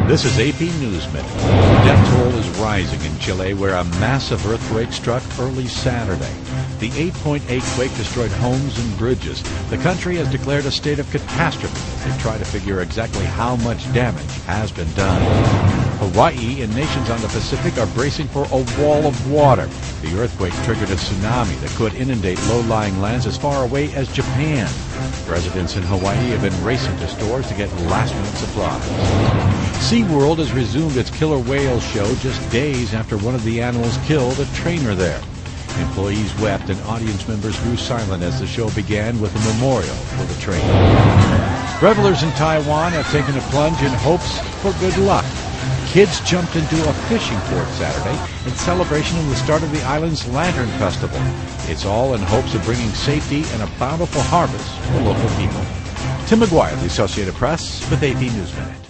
This is AP News Minute. The death toll is rising in Chile, where a massive earthquake struck early Saturday. The 8.8 quake destroyed homes and bridges. The country has declared a state of catastrophe as they try to figure exactly how much damage has been done. Hawaii and nations on the Pacific are bracing for a wall of water. The earthquake triggered a tsunami that could inundate low-lying lands as far away as Japan. Residents in Hawaii have been racing to stores to get last-minute supplies. SeaWorld has resumed its killer whale show just days after one of the animals killed a trainer there. Employees wept and audience members grew silent as the show began with a memorial for the trainer. Revelers in Taiwan have taken a plunge in hopes for good luck. Kids jumped into a fishing port Saturday in celebration of the start of the island's Lantern Festival. It's all in hopes of bringing safety and a bountiful harvest for local people. Tim McGuire, the Associated Press, with AP News Minute.